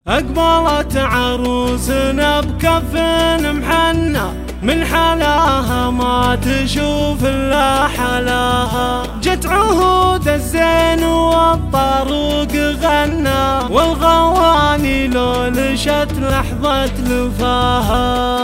أقبلت عروسنا بكفن محنى، من حلاها ما تشوف إلا حلاها. جت عهود الزين والطاروق غنى، والغواني لولشت لحظة لفاها.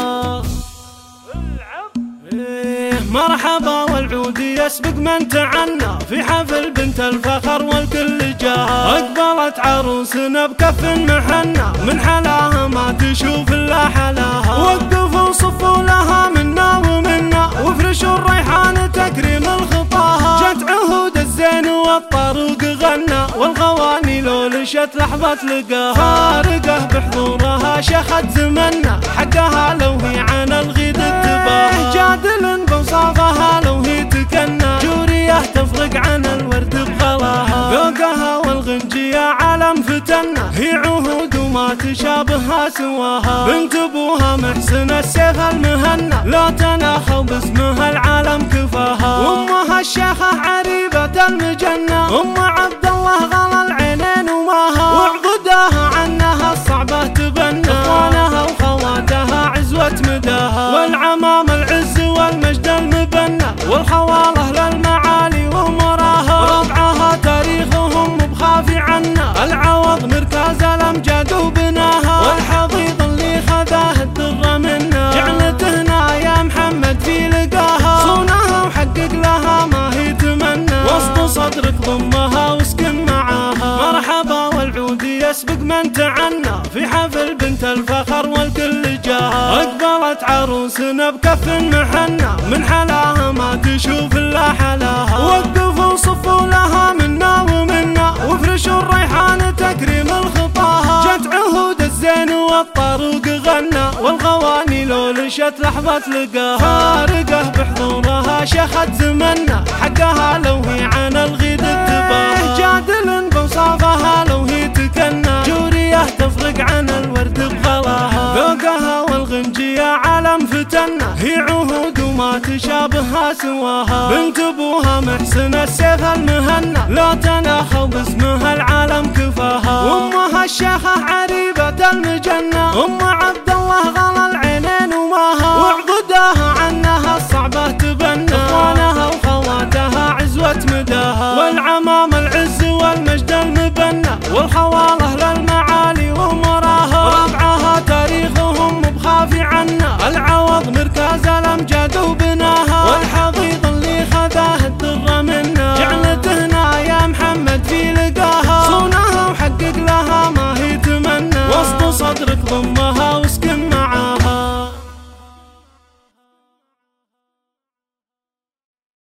مرحبا والعود يسبق من تعنى، في حفل بنت الفخر والكل جاها. أقبلت عروسنا بكفن محنى، من حلاها ما تشوف إلا حلاها. وقفوا صفوا لها منا ومنا، وافرشوا الريحان تكريم الخطاها. جت عهود الزين والطاروق غنى، والغواني لولشت لحظة لقاها. فارقه بحضورها شخت زمنا، حقها لو هي عن الغيد اتباها. جادل بوصافها لو هي تكنى، جوريه تفرق عن الورد بغلاها. ذوقها والغنجية عالم فتنة، هي عهود وما تشابهها سواها. بنت ابوها محسن السيف المهنى، لا تناخوا باسمها العالم كفاها. وامها الشيخة عريبة المجنة، ام عبد الله غلا العينين وماها. وعقداها عنها الصعبة تبنى، اخوانها وخواتها عزوة مداها. والعمام العز والمجد المبنى، والخواله للمعالي وامراها. ربعها تاريخهم بخافي عنا، العوض مركز الامجاد وبناها. والحضيض اللي خذاه الدر منا، جعلته هنا يا محمد في لقاها. صونها وحقق لها ما هي تمنى، وسط صدرك ضمها واسكن معاها. مرحبا والعود يسبق من تعنى، في حفل بنت الفخر والكل جاها. أقبلت عروسنا بكفن محنى، من حلاها ما تشوف إلا حلاها. وقفوا صفوا لها منا ومنا، وافرشوا الريحان تكريم الخطاها. جت عهود الزين والطاروق غنى، والغواني لولشت لحظة لقاها. فارقه بحضورها شخت زمنا، حقها لو هي عن الغيد اتباها. جادل بوصافها لو هي تكنى، جوريه تفرق عن الورد بغلاها. ذوقها والغنجية عالم فتنة، هي عهود وما تشابهها سواها. بنت ابوها محسن السيف المهنى، لا تناخوا باسمها العالم كفاها.